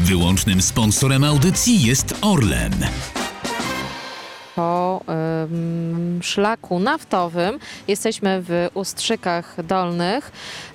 Wyłącznym sponsorem audycji jest Orlen. Po szlaku naftowym jesteśmy w Ustrzykach Dolnych.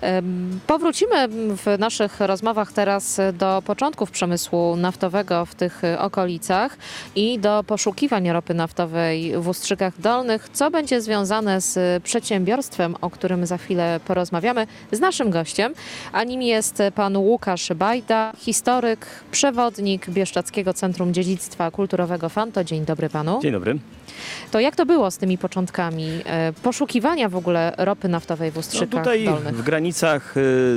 Powrócimy w naszych rozmowach teraz do początków przemysłu naftowego w tych okolicach i do poszukiwań ropy naftowej w Ustrzykach Dolnych, co będzie związane z przedsiębiorstwem, o którym za chwilę porozmawiamy z naszym gościem, a nim jest pan Łukasz Bajda, historyk, przewodnik Bieszczadzkiego Centrum Dziedzictwa Kulturowego FANTO. Dzień dobry panu. Dzień dobry. To jak to było z tymi początkami poszukiwania w ogóle ropy naftowej w Ustrzykach Dolnych? W granicach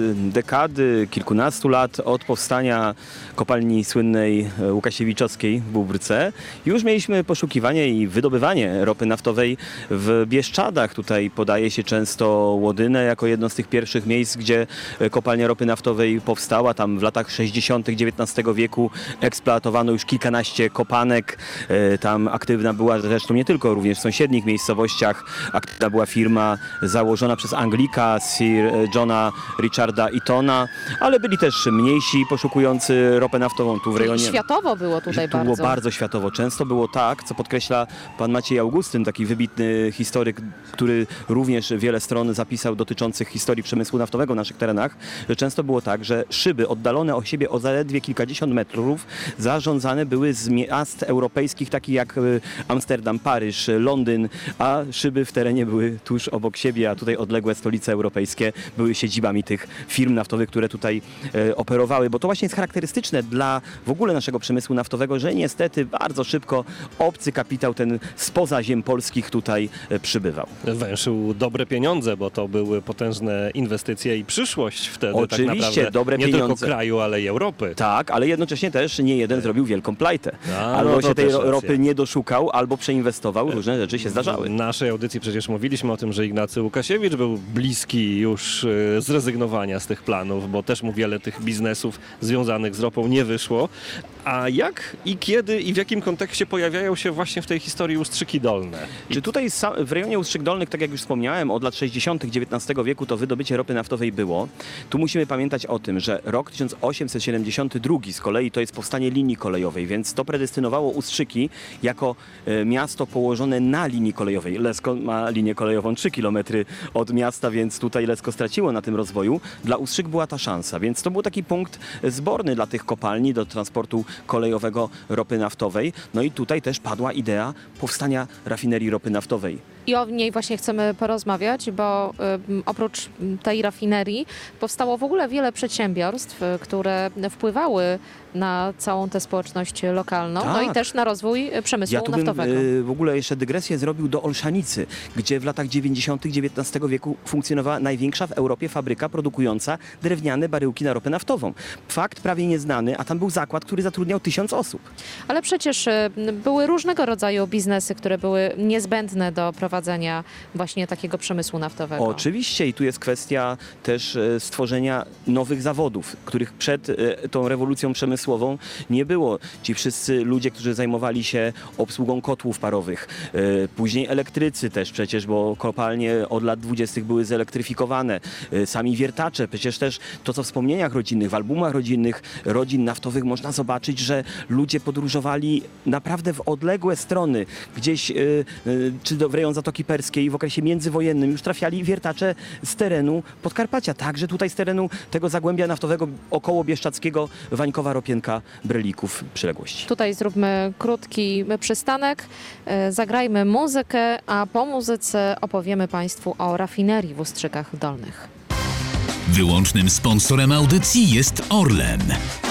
dekady, kilkunastu lat od powstania kopalni słynnej Łukasiewiczowskiej w Bóbrce już mieliśmy poszukiwanie i wydobywanie ropy naftowej w Bieszczadach. Tutaj podaje się często Łodynę jako jedno z tych pierwszych miejsc, gdzie kopalnia ropy naftowej powstała. Tam w latach 60. XIX wieku eksploatowano już kilkanaście kopanek. Tam aktywna była zresztą nie tylko, również w sąsiednich miejscowościach. Aktywna była firma założona przez Anglika, Sir Johna Richarda Eatona, ale byli też mniejsi poszukujący ropę naftową tu w rejonie. Światowo było tutaj bardzo. Było bardzo światowo. Często było tak, co podkreśla pan Maciej Augustyn, taki wybitny historyk, który również wiele stron zapisał dotyczących historii przemysłu naftowego w naszych terenach, że często było tak, że szyby oddalone od siebie o zaledwie kilkadziesiąt metrów zarządzane były z miast europejskich, takich jak Amsterdam, Paryż, Londyn, a szyby w terenie były tuż obok siebie, a tutaj odległe stolice europejskie były siedzibami tych firm naftowych, które tutaj operowały, bo to właśnie jest charakterystyczne dla w ogóle naszego przemysłu naftowego, że niestety bardzo szybko obcy kapitał ten spoza ziem polskich tutaj przybywał. Węszył dobre pieniądze, bo to były potężne inwestycje i przyszłość wtedy. Oczywiście, tak naprawdę dobre nie pieniądze. tylko kraju, ale i Europy. Tak, ale jednocześnie też nie jeden zrobił wielką plajtę. Albo no się tej też racja. ropy nie doszukał, albo przeinwestował. Różne rzeczy się zdarzały. W naszej audycji przecież mówiliśmy o tym, że Ignacy Łukasiewicz był bliski już zrezygnowania z tych planów, bo też mu wiele tych biznesów związanych z ropą nie wyszło. A jak i kiedy i w jakim kontekście pojawiają się właśnie w tej historii Ustrzyki Dolne? Czy tutaj w rejonie Ustrzyk Dolnych, tak jak już wspomniałem, od lat 60. XIX wieku to wydobycie ropy naftowej było. Tu musimy pamiętać o tym, że rok 1872 z kolei to jest powstanie linii kolejowej, więc to predestynowało Ustrzyki jako miasto położone na linii kolejowej. Lesko ma linię kolejową 3 km od miasta, więc tutaj Lesko straciło na tym rozwoju. Dla Ustrzyk była ta szansa, więc to był taki punkt zborny dla tych kopalni do transportu kolejowego ropy naftowej. No i tutaj też padła idea powstania rafinerii ropy naftowej. I o niej właśnie chcemy porozmawiać, bo oprócz tej rafinerii powstało w ogóle wiele przedsiębiorstw, które wpływały na całą tę społeczność lokalną, Tak. no i też na rozwój przemysłu Ja tu naftowego. bym w ogóle jeszcze dygresję zrobił do Olszanicy, gdzie w latach 90. XIX wieku funkcjonowała największa w Europie fabryka produkująca drewniane baryłki na ropę naftową. Fakt prawie nieznany, a tam był zakład, który zatrudniał 1000 osób. Ale przecież były różnego rodzaju biznesy, które były niezbędne do prowadzenia właśnie takiego przemysłu naftowego. Oczywiście i tu jest kwestia też stworzenia nowych zawodów, których przed tą rewolucją przemysłową nie było. Ci wszyscy ludzie, którzy zajmowali się obsługą kotłów parowych, później elektrycy też przecież, bo kopalnie od lat 20. były zelektryfikowane, sami wiertacze, przecież też to, co w wspomnieniach rodzinnych, w albumach rodzinnych, rodzin naftowych można zobaczyć, że ludzie podróżowali naprawdę w odległe strony, gdzieś czy w rejon Zatoki Perskiej w okresie międzywojennym już trafiali wiertacze z terenu Podkarpacia, także tutaj z terenu tego zagłębia naftowego około Bieszczadzkiego, Wańkowa, Ropienka, Brelików, przyległości. Tutaj zróbmy krótki przystanek, zagrajmy muzykę, a po muzyce opowiemy Państwu o rafinerii w Ustrzykach Dolnych. Wyłącznym sponsorem audycji jest Orlen.